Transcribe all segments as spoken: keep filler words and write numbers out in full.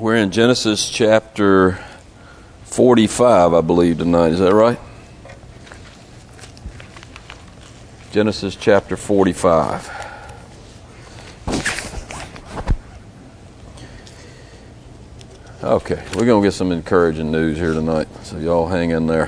We're in Genesis chapter forty-five, I believe, tonight. Is that right? Genesis chapter forty-five. Okay, we're going to get some encouraging news here tonight, so y'all hang in there.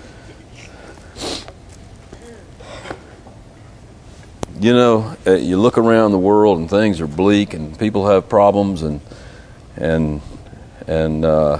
You know, uh, you look around the world and things are bleak and people have problems, and and and uh,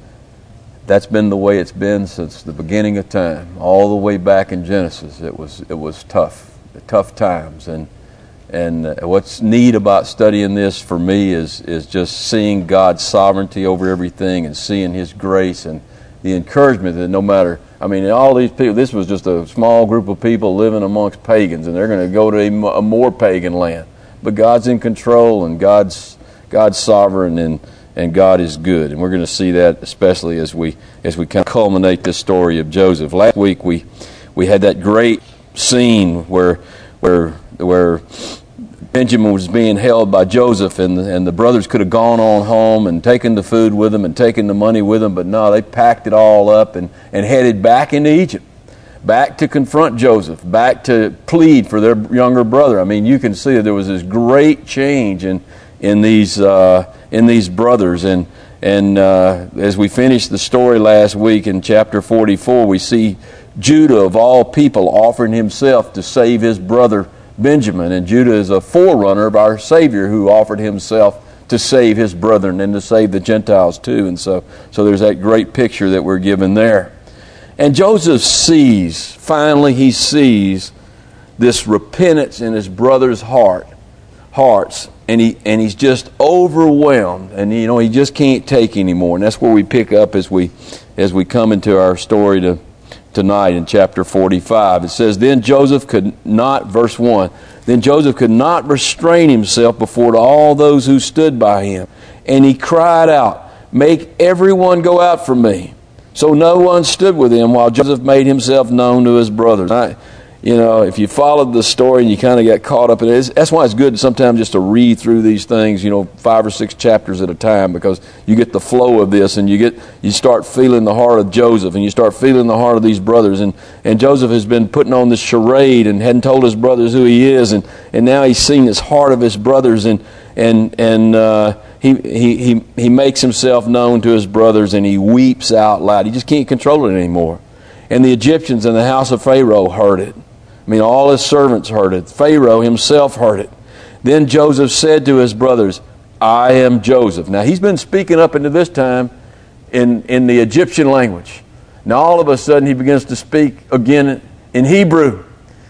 that's been the way it's been since the beginning of time, all the way back in Genesis. It was it was tough, tough times, and and uh, what's neat about studying this for me is is just seeing God's sovereignty over everything and seeing His grace and the encouragement that no matter. I mean, all these people, this was just a small group of people living amongst pagans, and they're going to go to a, a more pagan land. But God's in control, and God's God's sovereign, and, and God is good. And we're going to see that especially as we as we kind of culminate this story of Joseph. Last week we we had that great scene where where where Benjamin was being held by Joseph, and the, and the brothers could have gone on home and taken the food with them and taken the money with them, but no, they packed it all up and, and headed back into Egypt, back to confront Joseph, back to plead for their younger brother. I mean, you can see that there was this great change in in these uh, in these brothers, and and uh, as we finished the story last week in chapter forty-four, we see Judah of all people offering himself to save his brother Benjamin, and Judah is a forerunner of our Savior who offered himself to save his brethren and to save the Gentiles too. And so, so there's that great picture that we're given there. And Joseph sees, finally he sees this repentance in his brother's heart, hearts, and he and he's just overwhelmed, and you know he just can't take anymore. And that's where we pick up as we as we come into our story to. Tonight in chapter forty-five. It says, Then Joseph could not, verse one, Then Joseph could not restrain himself before all those who stood by him. And he cried out, Make everyone go out from me. So no one stood with him while Joseph made himself known to his brothers. I, you know, if you followed the story and you kind of got caught up in it, that's why it's good sometimes just to read through these things, you know, five or six chapters at a time, because you get the flow of this, and you get you start feeling the heart of Joseph, and you start feeling the heart of these brothers. And, and Joseph has been putting on this charade and hadn't told his brothers who he is, and, and now he's seen this heart of his brothers, and and and uh, he, he he he makes himself known to his brothers, and he weeps out loud. He just can't control it anymore. And the Egyptians in the house of Pharaoh heard it. I mean, all his servants heard it. Pharaoh himself heard it. Then Joseph said to his brothers, I am Joseph. Now, he's been speaking up into this time in, in the Egyptian language. Now, all of a sudden, he begins to speak again in Hebrew.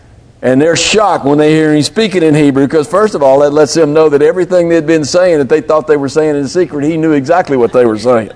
And they're shocked when they hear him speaking in Hebrew, because first of all, that lets them know that everything they'd been saying that they thought they were saying in secret, he knew exactly what they were saying.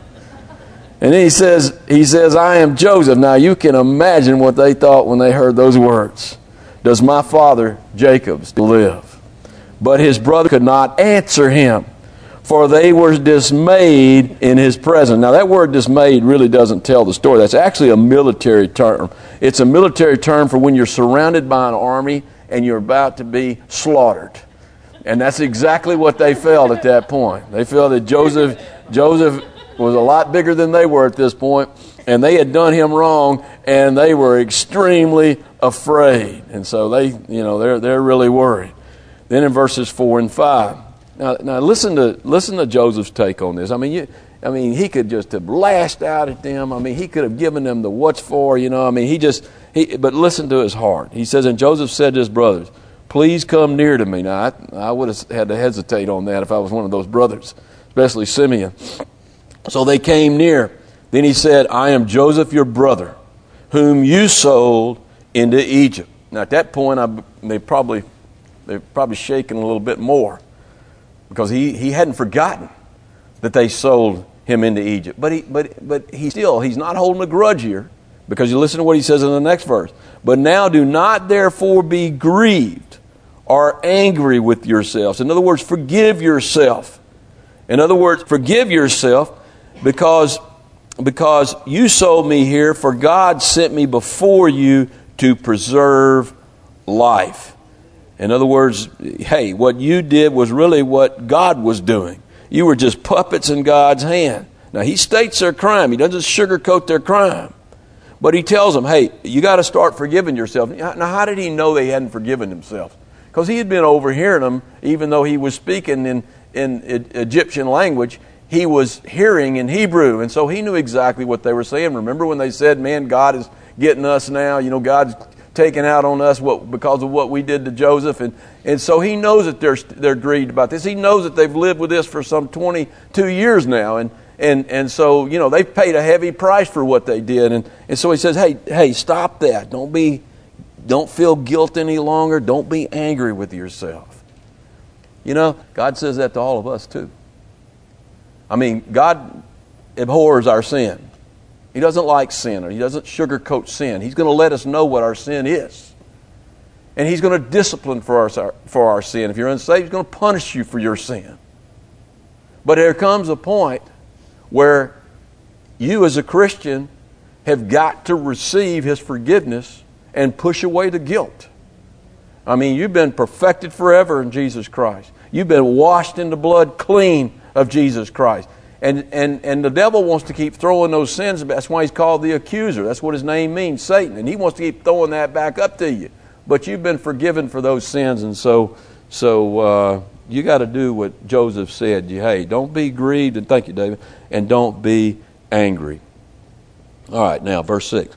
And then he says, he says, I am Joseph. Now, you can imagine what they thought when they heard those words. Does my father Jacob still live? But his brother could not answer him, for they were dismayed in his presence. Now that word dismayed really doesn't tell the story. That's actually a military term. It's a military term for when you're surrounded by an army and you're about to be slaughtered. And that's exactly what they felt at that point. They felt that Joseph, Joseph was a lot bigger than they were at this point, and they had done him wrong, and they were extremely afraid. And so they, you know, they're they're really worried. Then in verses four and five. Now, now listen to listen to Joseph's take on this. I mean, you, I mean, he could just have lashed out at them. I mean, he could have given them the what's for. You know, I mean, he just he. But listen to his heart. He says, and Joseph said to his brothers, "Please come near to me." Now, I, I would have had to hesitate on that if I was one of those brothers, especially Simeon. So they came near. Then he said, I am Joseph, your brother, whom you sold into Egypt. Now at that point, I, they probably they're probably shaking a little bit more, because he, he hadn't forgotten that they sold him into Egypt. But he but but he still he's not holding a grudge here, because you listen to what he says in the next verse. But now do not therefore be grieved or angry with yourselves. In other words, forgive yourself. In other words, forgive yourself because. Because you sold me here, for God sent me before you to preserve life. In other words, hey, what you did was really what God was doing. You were just puppets in God's hand. Now, he states their crime. He doesn't sugarcoat their crime. But he tells them, hey, you got to start forgiving yourself. Now, how did he know they hadn't forgiven themselves? Because he had been overhearing them, even though he was speaking in, in Egyptian language. He was hearing in Hebrew, and so he knew exactly what they were saying. Remember when they said, man, God is getting us now. You know, God's taking out on us what, because of what we did to Joseph. And, and so he knows that they're, they're grieved about this. He knows that they've lived with this for some twenty-two years now. And And and so, you know, they've paid a heavy price for what they did. And, and so he says, hey, hey, stop that. Don't be, don't feel guilt any longer. Don't be angry with yourself. You know, God says that to all of us too. I mean, God abhors our sin. He doesn't like sin, or He doesn't sugarcoat sin. He's going to let us know what our sin is. And He's going to discipline for our, for our sin. If you're unsaved, He's going to punish you for your sin. But there comes a point where you as a Christian have got to receive His forgiveness and push away the guilt. I mean, you've been perfected forever in Jesus Christ. You've been washed in the blood clean of Jesus Christ. And, and, and the devil wants to keep throwing those sins. That's why he's called the accuser. That's what his name means, Satan. And he wants to keep throwing that back up to you. But you've been forgiven for those sins. And so, so uh, you got to do what Joseph said. You, hey, don't be grieved. And thank you, David. And don't be angry. All right, now, verse six.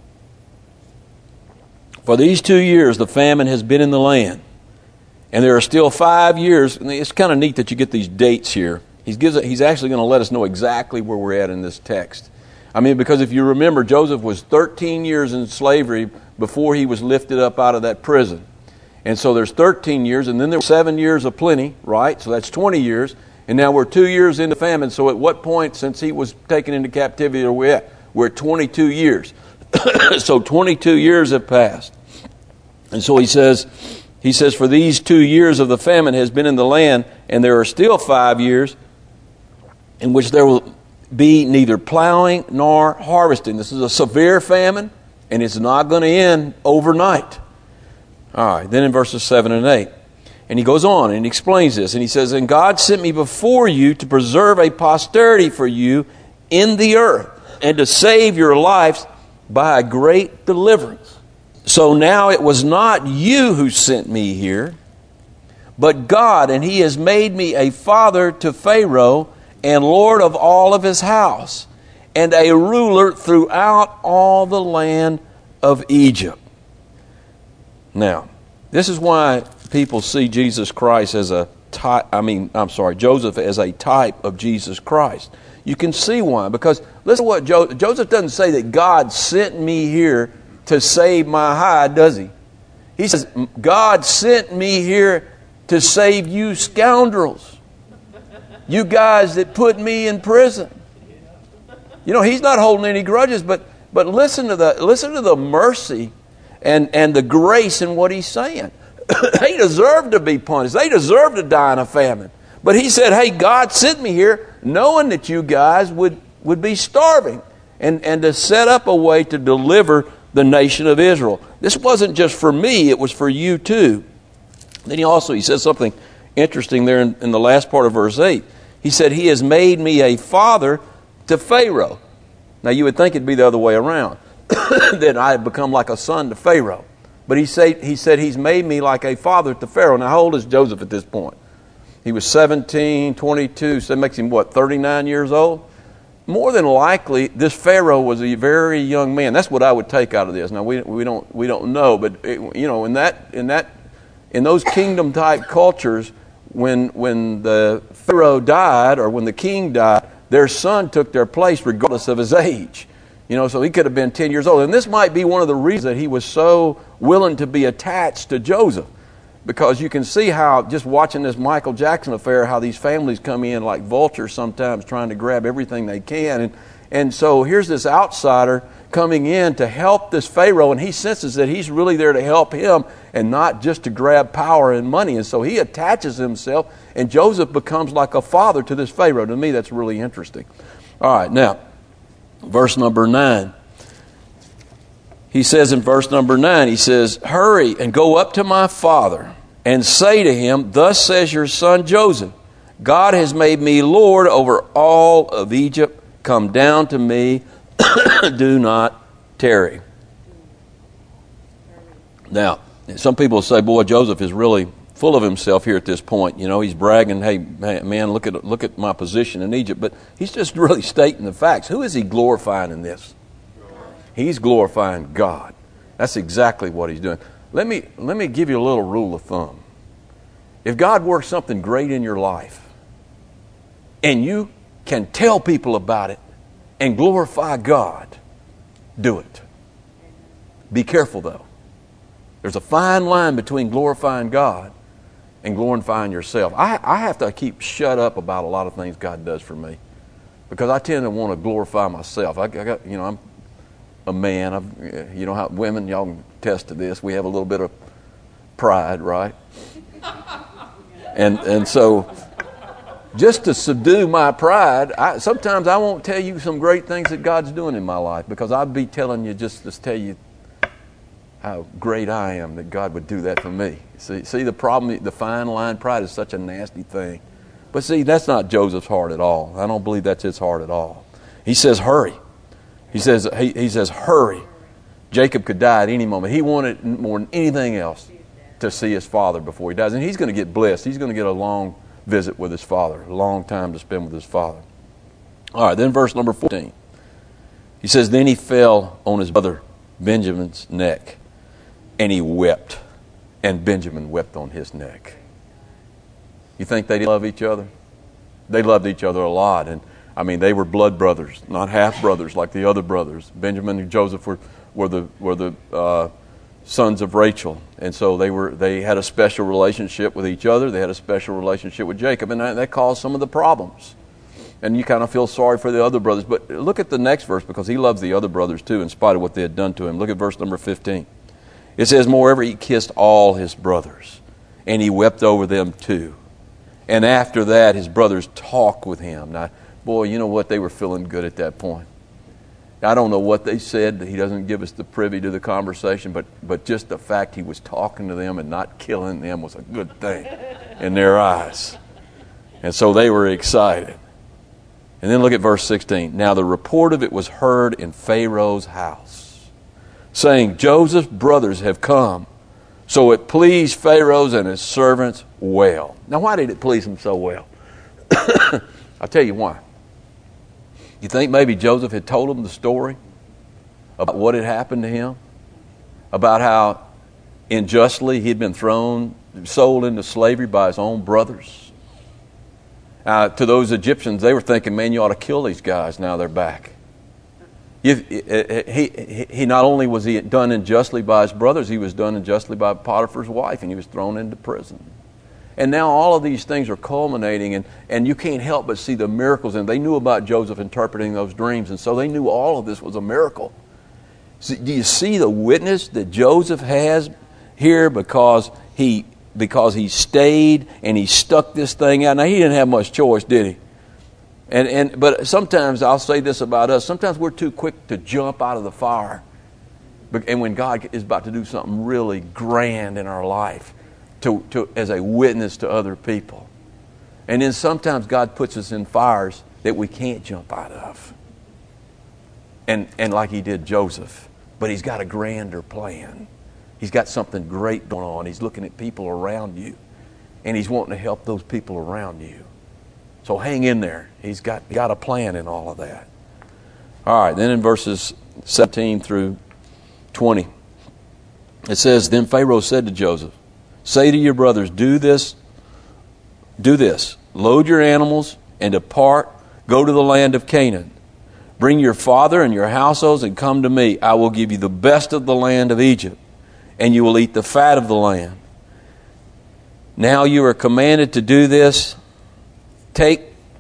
For these two years the famine has been in the land. And there are still five years. And it's kind of neat that you get these dates here. He's, gives, he's actually going to let us know exactly where we're at in this text. I mean, because if you remember, Joseph was thirteen years in slavery before he was lifted up out of that prison. And so there's thirteen years, and then there were seven years of plenty, right? So that's twenty years. And now we're two years into famine. So at what point, since he was taken into captivity, are we at? We're at twenty-two years. So twenty-two years have passed. And so he says, he says, for these two years of the famine has been in the land, and there are still five years in which there will be neither plowing nor harvesting. This is a severe famine, and it's not going to end overnight. All right, then in verses seven and eight. And he goes on and he explains this. And he says, and God sent me before you to preserve a posterity for you in the earth, and to save your lives by a great deliverance. So now it was not you who sent me here, but God, and He has made me a father to Pharaoh and Lord of all of his house, and a ruler throughout all the land of Egypt. Now, this is why people see Jesus Christ as a type, I mean, I'm sorry, Joseph as a type of Jesus Christ. You can see why, because listen to what jo- Joseph doesn't say that God sent me here to save my hide, does he? He says, God sent me here to save you scoundrels. You guys that put me in prison. You know, he's not holding any grudges, but but listen to the listen to the mercy and, and the grace in what he's saying. They deserve to be punished. They deserve to die in a famine. But he said, hey, God sent me here knowing that you guys would, would be starving, and, and to set up a way to deliver the nation of Israel. This wasn't just for me, it was for you too. Then he also, he says something interesting there in, in the last part of verse eight. He said, He has made me a father to Pharaoh. Now you would think it'd be the other way around, that I had become like a son to Pharaoh. But he, say, he said, He's made me like a father to Pharaoh. Now how old is Joseph at this point? He was seventeen, twenty-two, so that makes him, what, thirty-nine years old? More than likely, this Pharaoh was a very young man. That's what I would take out of this. Now we we don't we don't know, but it, you know, in that in that in those kingdom type cultures, when when the Pharaoh died or when the king died, their son took their place regardless of his age. You know, so he could have been ten years old, and this might be one of the reasons that he was so willing to be attached to Joseph. Because you can see how, just watching this Michael Jackson affair, how these families come in like vultures sometimes trying to grab everything they can. And, and so here's this outsider coming in to help this Pharaoh, and he senses that he's really there to help him and not just to grab power and money. And so he attaches himself, and Joseph becomes like a father to this Pharaoh. To me, that's really interesting. All right, now, verse number nine. He says in verse number nine, he says, hurry and go up to my father and say to him, thus says your son Joseph, God has made me Lord over all of Egypt. Come down to me. Do not tarry. Now, some people say, boy, Joseph is really full of himself here at this point. You know, he's bragging, hey, man, look at look at my position in Egypt. But he's just really stating the facts. Who is he glorifying in this? He's glorifying God. That's exactly what he's doing. Let me let me give you a little rule of thumb. If God works something great in your life, and you can tell people about it and glorify God, do it. Be careful, though. There's a fine line between glorifying God and glorifying yourself. I, I have to keep shut up about a lot of things God does for me because I tend to want to glorify myself. I, I got, you know, I'm a man. I've, you know how women, y'all can attest to this. We have a little bit of pride, right? And and so, just to subdue my pride, I, sometimes I won't tell you some great things that God's doing in my life because I'd be telling you just to tell you how great I am that God would do that for me. See, see the problem, the fine line, pride is such a nasty thing. But see, that's not Joseph's heart at all. I don't believe that's his heart at all. He says, hurry. He says, he, he says, hurry. Jacob could die at any moment. He wanted more than anything else to see his father before he dies. And he's going to get blessed. He's going to get a long visit with his father, a long time to spend with his father. All right, then verse number fourteen. He says, then he fell on his brother Benjamin's neck, and he wept, and Benjamin wept on his neck. You think they didn't love each other? They loved each other a lot. And I mean, they were blood brothers, not half brothers like the other brothers. Benjamin and Joseph were, were the were the uh, sons of Rachel, and so they were they had a special relationship with each other. They had a special relationship with Jacob, and that, that caused some of the problems. And you kind of feel sorry for the other brothers. But look at the next verse, because he loves the other brothers too, in spite of what they had done to him. Look at verse number fifteen. It says, moreover, he kissed all his brothers, and he wept over them too. And after that, his brothers talked with him. Now, boy, you know what? They were feeling good at that point. I don't know what they said. He doesn't give us the privy to the conversation, but, but just the fact he was talking to them and not killing them was a good thing in their eyes. And so they were excited. And then look at verse sixteen. Now the report of it was heard in Pharaoh's house, saying, Joseph's brothers have come. So it pleased Pharaoh and his servants well. Now why did it please him so well? I'll tell you why. You think maybe Joseph had told them the story about what had happened to him? About how unjustly he'd been thrown, sold into slavery by his own brothers? Uh, to those Egyptians, they were thinking, man, you ought to kill these guys now they're back. You, he, he not only was he done unjustly by his brothers, he was done unjustly by Potiphar's wife, and he was thrown into prison. And now all of these things are culminating, and, and you can't help but see the miracles. And they knew about Joseph interpreting those dreams, and so they knew all of this was a miracle. So do you see the witness that Joseph has here because he because he stayed and he stuck this thing out? Now, he didn't have much choice, did he? And and but sometimes, I'll say this about us, sometimes we're too quick to jump out of the fire. And when God is about to do something really grand in our life, To, to, as a witness to other people. And then sometimes God puts us in fires that we can't jump out of. And, and like he did Joseph. But he's got a grander plan. He's got something great going on. He's looking at people around you. And he's wanting to help those people around you. So hang in there. He's got, got a plan in all of that. All right, then in verses seventeen through twenty. It says, then Pharaoh said to Joseph, say to your brothers, do this, do this. Load your animals and depart. Go to the land of Canaan. Bring your father and your households and come to me. I will give you the best of the land of Egypt, and you will eat the fat of the land. Now you are commanded to do this. Take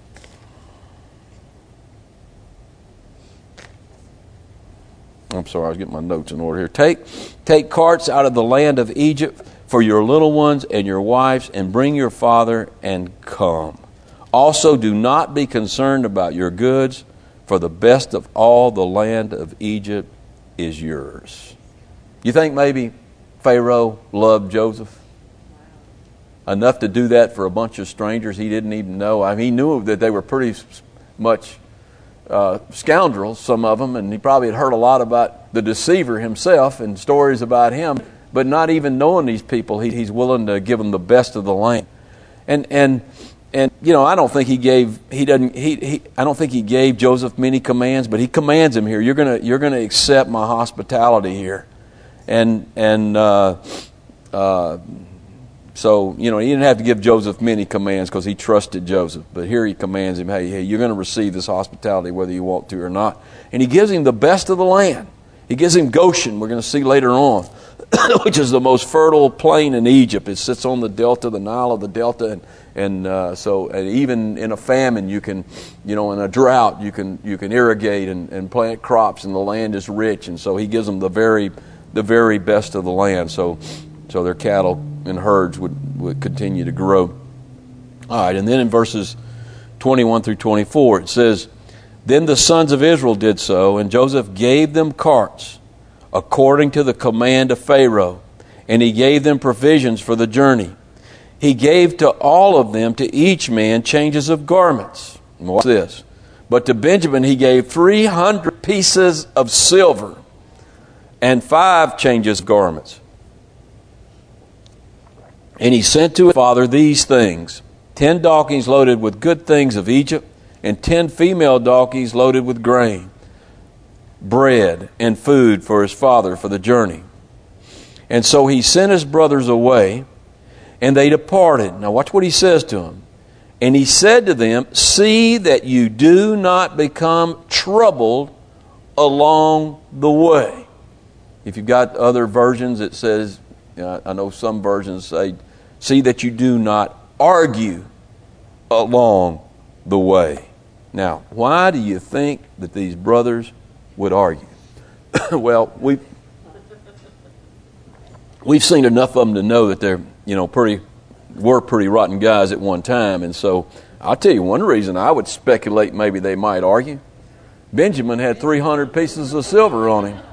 I'm sorry, I was getting my notes in order here. Take, take carts out of the land of Egypt for your little ones and your wives, and bring your father and come. Also do not be concerned about your goods, for the best of all the land of Egypt is yours. You think maybe Pharaoh loved Joseph? enough to do that for a bunch of strangers he didn't even know. I mean, he knew that they were pretty much uh, scoundrels, some of them, and he probably had heard a lot about the deceiver himself and stories about him. But not even knowing these people, he, he's willing to give them the best of the land. And and and you know, I don't think he gave he doesn't he, he I don't think he gave Joseph many commands, but he commands him here. You're gonna you're gonna accept my hospitality here, and and uh, uh, so you know he didn't have to give Joseph many commands because he trusted Joseph. But here he commands him, hey hey, you're gonna receive this hospitality whether you want to or not. And he gives him the best of the land. He gives him Goshen. We're going to see later on. Which is the most fertile plain in Egypt. It sits on the delta, the Nile of the delta, and and uh, so and even in a famine, you can, you know, in a drought, you can you can irrigate and, and plant crops, and the land is rich. And so he gives them the very the very best of the land. So so their cattle and herds would, would continue to grow. All right, and then in verses twenty-one through twenty-four, it says, "Then the sons of Israel did so, and Joseph gave them carts, according to the command of Pharaoh, and he gave them provisions for the journey. He gave to all of them, to each man, changes of garments." And watch this. "But to Benjamin he gave three hundred pieces of silver and five changes of garments. And he sent to his father these things, ten donkeys loaded with good things of Egypt, and ten female donkeys loaded with grain, bread and food for his father for the journey. And so he sent his brothers away, and they departed." Now watch what he says to them. "And he said to them, see that you do not become troubled along the way." If you've got other versions, it says, uh, I know some versions say, "See that you do not argue along the way." Now, why do you think that these brothers would argue? Well, we've we've seen enough of them to know that they're, you know, pretty were pretty rotten guys at one time, and so I'll tell you one reason I would speculate maybe they might argue. Benjamin had three hundred pieces of silver on him.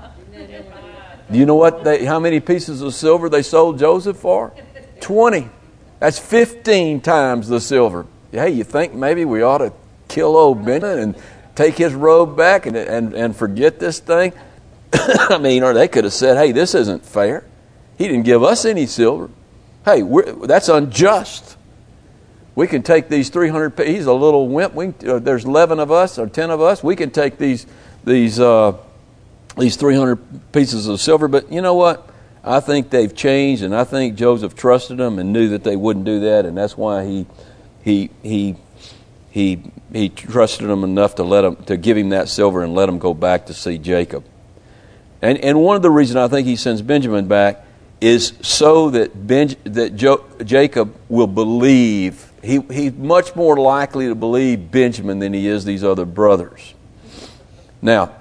Do you know what they? How many pieces of silver they sold Joseph for? Twenty. That's fifteen times the silver. Hey, you think maybe we ought to kill old Benjamin and take his robe back and and, and forget this thing? I mean, or they could have said, "Hey, this isn't fair. He didn't give us any silver. Hey, we're, that's unjust. We can take these three hundred. He's a little wimp. We can, uh, there's eleven of us or ten of us. We can take these these uh, these three hundred pieces of silver." But you know what? I think they've changed, and I think Joseph trusted them and knew that they wouldn't do that, and that's why he he he. He he trusted them enough to let him to give him that silver and let him go back to see Jacob. And and one of the reasons I think he sends Benjamin back is so that Ben, that jo, Jacob will believe. He he's much more likely to believe Benjamin than he is these other brothers. Now,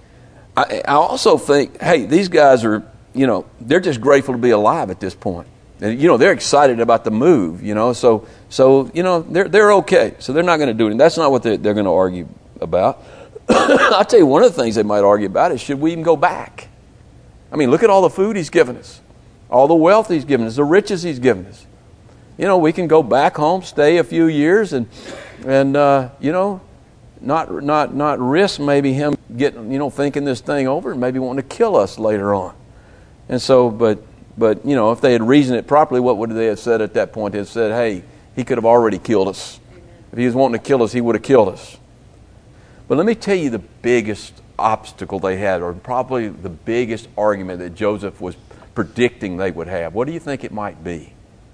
I, I also think, hey, these guys are, you know, they're just grateful to be alive at this point. And, you know, they're excited about the move, you know, so, so you know, they're they're okay. So they're not going to do it. That's not what they're, they're going to argue about. I'll tell you, one of the things they might argue about is, should we even go back? I mean, look at all the food he's given us, all the wealth he's given us, the riches he's given us. You know, we can go back home, stay a few years, and, and uh, you know, not not not risk maybe him getting, you know, thinking this thing over and maybe wanting to kill us later on. And so, but... But, you know, if they had reasoned it properly, what would they have said at that point? They had said, hey, he could have already killed us. Amen. If he was wanting to kill us, he would have killed us. But let me tell you the biggest obstacle they had, or probably the biggest argument that Joseph was predicting they would have. What do you think it might be?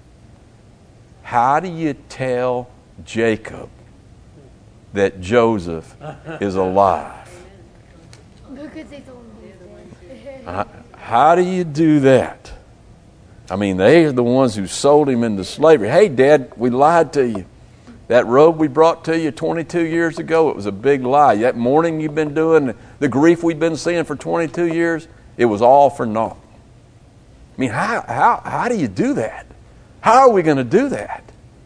How do you tell Jacob that Joseph is alive? Because they told him. Uh, how do you do that? I mean, they are the ones who sold him into slavery. Hey, Dad, we lied to you. That robe we brought to you twenty-two years ago, it was a big lie. That mourning you've been doing, the grief we've been seeing for twenty-two years, it was all for naught. I mean, how how how do you do that? How are we going to do that?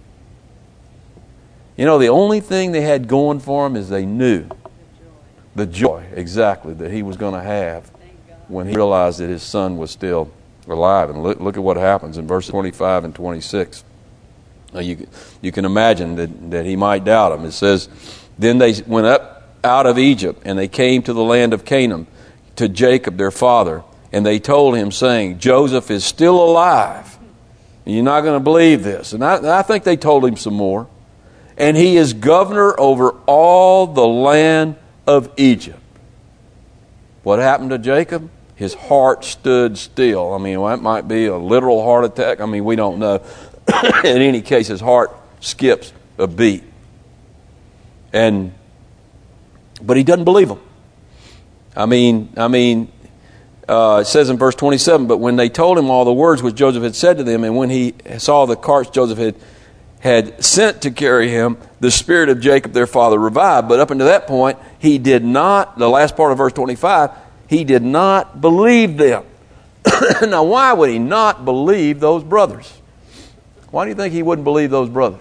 You know, the only thing they had going for them is they knew the joy, exactly, that he was going to have when he realized that his son was still alive. And look, look at what happens in verses twenty-five and twenty-six. Now you, you can imagine that, that he might doubt him. It says, then they went up out of Egypt, and they came to the land of Canaan, to Jacob their father, and they told him, saying, Joseph is still alive. And you're not going to believe this. And I, and I think they told him some more. And he is governor over all the land of Egypt. What happened to Jacob? His heart stood still. I mean, well, that might be a literal heart attack. I mean, we don't know. In any case, his heart skips a beat. And, but he doesn't believe them. I mean, I mean, uh, it says in verse twenty-seven, but when they told him all the words which Joseph had said to them, and when he saw the carts Joseph had, had sent to carry him, the spirit of Jacob their father revived. But up until that point, he did not, the last part of verse twenty-five, he did not believe them. Now, why would he not believe those brothers? Why do you think he wouldn't believe those brothers?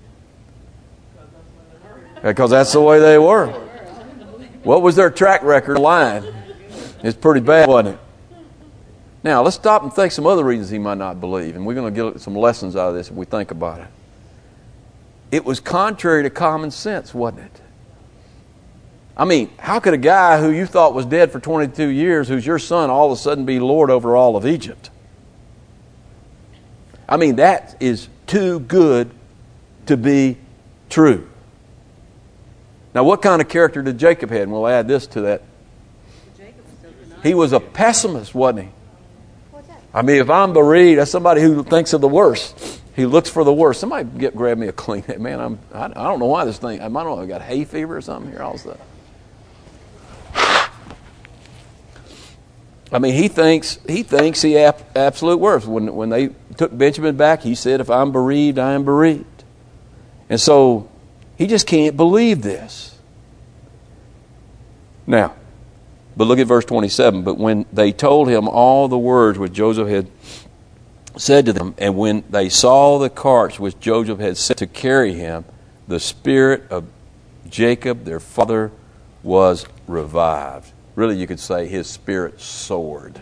Because that's the way they were. What was their track record lying? It's pretty bad, wasn't it? Now, let's stop and think some other reasons he might not believe. And we're going to get some lessons out of this if we think about it. It was contrary to common sense, wasn't it? I mean, how could a guy who you thought was dead for twenty-two years, who's your son, all of a sudden be Lord over all of Egypt? I mean, that is too good to be true. Now, what kind of character did Jacob have? And we'll add this to that. He was a pessimist, wasn't he? I mean, if I'm bereaved, that's somebody who thinks of the worst. He looks for the worst. Somebody get grab me a clean. Man, I'm. I, I don't know why this thing. I don't know. I got hay fever or something here. All of a sudden. I mean, he thinks he thinks he ap- absolute worst. When when they took Benjamin back, he said, "If I'm bereaved, I am bereaved," and so he just can't believe this. Now, but look at verse twenty-seven. But when they told him all the words which Joseph had said to them, and when they saw the carts which Joseph had sent to carry him, the spirit of Jacob, their father, was revived. Really, you could say his spirit soared.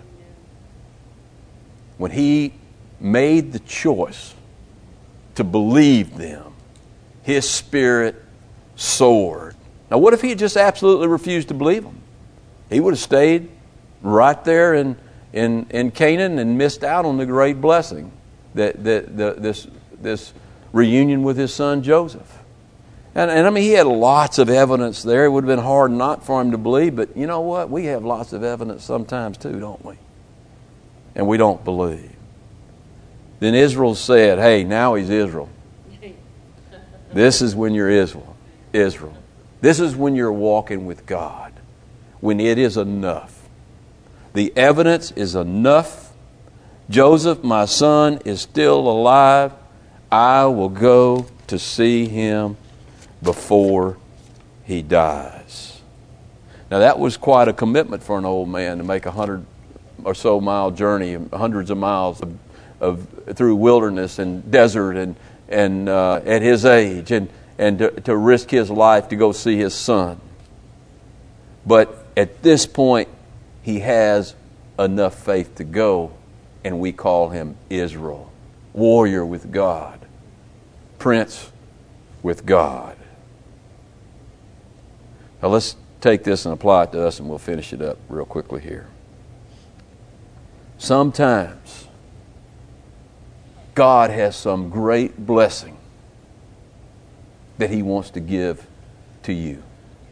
When he made the choice to believe them, his spirit soared. Now, what if he had just absolutely refused to believe them? He would have stayed right there in in, in Canaan and missed out on the great blessing, that, that the, this this reunion with his son Joseph. And, and I mean, he had lots of evidence there. It would have been hard not for him to believe, but you know what? We have lots of evidence sometimes too, don't we? And we don't believe. Then Israel said, hey, now he's Israel. This is when you're Israel. Israel. This is when you're walking with God. When it is enough. The evidence is enough. Joseph, my son, is still alive. I will go to see him before he dies. Now that was quite a commitment for an old man to make a hundred or so mile journey, hundreds of miles of, of through wilderness and desert, and and uh, at his age, and and to, to risk his life to go see his son. But at this point, he has enough faith to go, and we call him Israel, warrior with God, prince with God. Now let's take this and apply it to us, and we'll finish it up real quickly here. Sometimes God has some great blessing that He wants to give to you.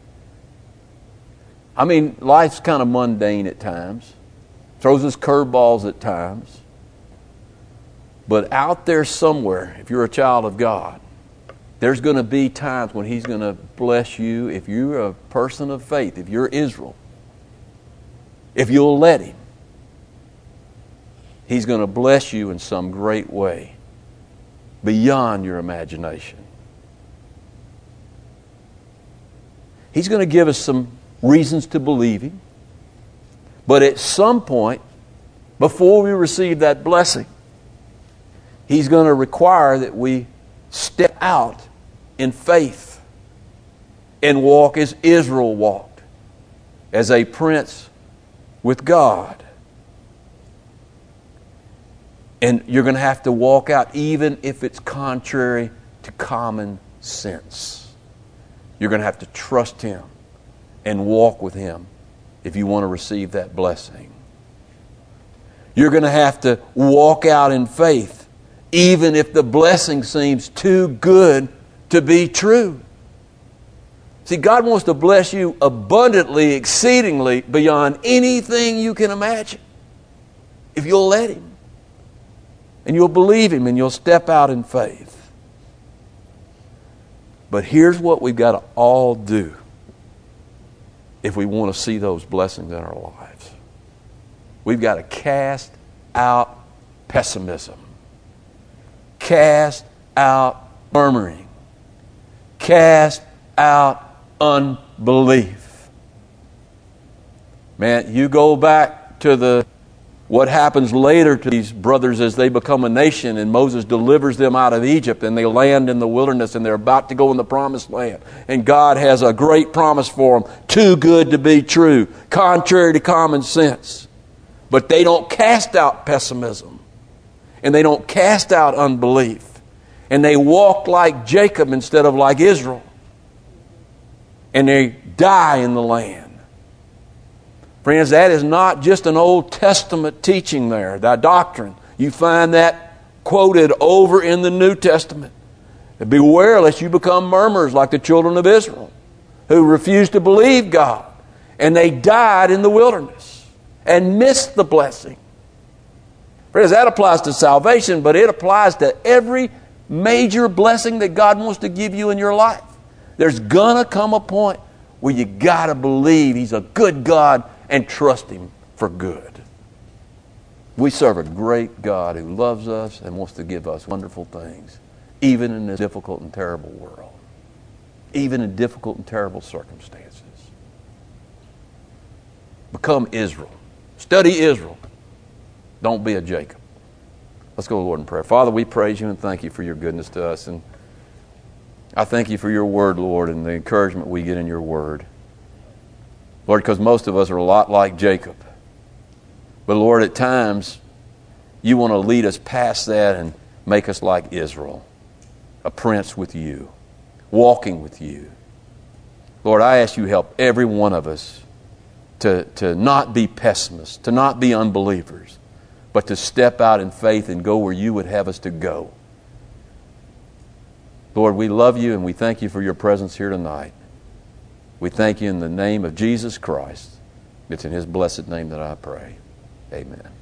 I mean, life's kind of mundane at times, throws us curveballs at times. But out there somewhere, if you're a child of God, there's going to be times when He's going to bless you if you're a person of faith, if you're Israel. If you'll let Him, He's going to bless you in some great way, beyond your imagination. He's going to give us some reasons to believe Him. But at some point, before we receive that blessing, He's going to require that we step out in faith and walk as Israel walked, as a prince with God. And you're going to have to walk out even if it's contrary to common sense. You're going to have to trust Him and walk with Him if you want to receive that blessing. You're going to have to walk out in faith even if the blessing seems too good to be true. See, God wants to bless you abundantly, exceedingly, beyond anything you can imagine. If you'll let Him. And you'll believe Him and you'll step out in faith. But here's what we've got to all do if we want to see those blessings in our lives. We've got to cast out pessimism. Cast out murmuring. Cast out unbelief. Man, you go back to the what happens later to these brothers as they become a nation, and Moses delivers them out of Egypt, and they land in the wilderness, and they're about to go in the promised land. And God has a great promise for them, too good to be true, contrary to common sense. But they don't cast out pessimism, and they don't cast out unbelief, and they walk like Jacob instead of like Israel, and they die in the land. Friends, that is not just an Old Testament teaching there, that doctrine. You find that quoted over in the New Testament. Beware lest you become murmurers like the children of Israel, who refused to believe God, and they died in the wilderness and missed the blessing. Friends, that applies to salvation, but it applies to every major blessing that God wants to give you in your life. There's gonna come a point where you gotta believe He's a good God and trust Him for good. We serve a great God who loves us and wants to give us wonderful things, even in this difficult and terrible world, even in difficult and terrible circumstances. Become Israel. Study Israel. Don't be a Jacob. Let's go to the Lord in prayer. Father, we praise You and thank You for Your goodness to us. And I thank You for Your word, Lord, and the encouragement we get in Your word. Lord, because most of us are a lot like Jacob. But Lord, at times, You want to lead us past that and make us like Israel, a prince with You, walking with You. Lord, I ask You help every one of us to, to not be pessimists, to not be unbelievers, but to step out in faith and go where You would have us to go. Lord, we love You and we thank You for Your presence here tonight. We thank You in the name of Jesus Christ. It's in His blessed name that I pray. Amen.